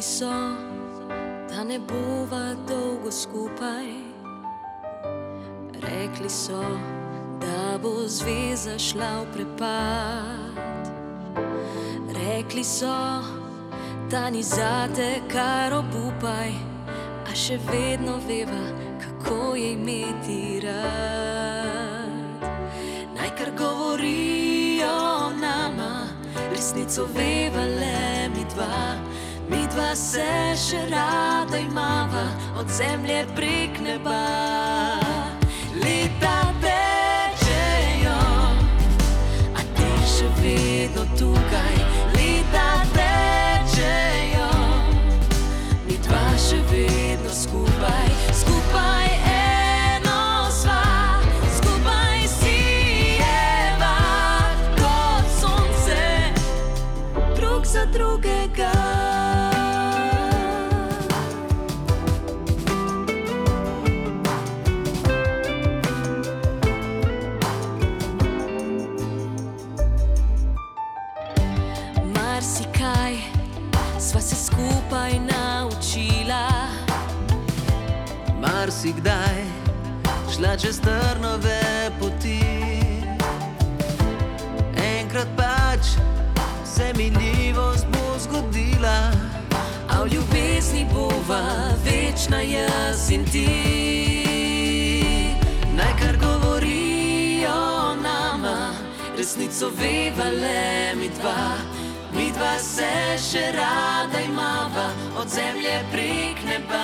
Rekli so, da ne bova dolgo skupaj. Rekli so, da bo zveza šla v prepad. Rekli so, da ni zate kar obupaj, a še vedno veva, kako je imeti rad. Naj kar govorijo nama, resnico veva le mi dva. Mi dva se še rada imava, od zemlje prek neba. Leta tečejo, a ti še vedno tukaj. Leta tečejo, mi dva še vedno skupaj. Skupaj eno sva, skupaj sijeva kot sonce, drug za drugega. Marsikaj sva se skupaj naučila, marsikdaj šla čez trnove poti. Enkrat pač se minljivost bo zgodila, a v ljubezni bova večna jaz in ti. Naj kar govorijo nama, resnico veva le mi dva. Mi dva se še rada imava, od zemlje prek neba.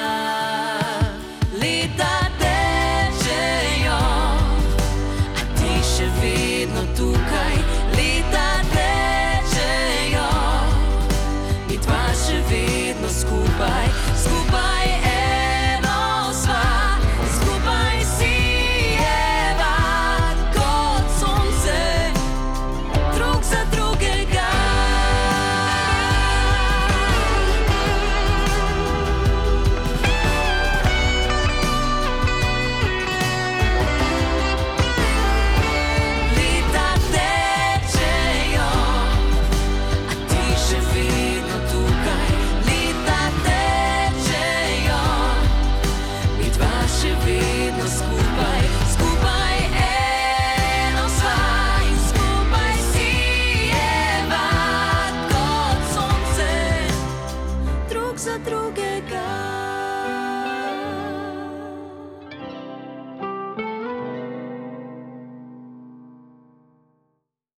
Leta tečejo, a ti še vedno tukaj. Leta tečejo, mi dva še vedno skupaj. Skupaj eno sva, skupaj sijeva kot sonce, drug za drugega. Za drugega.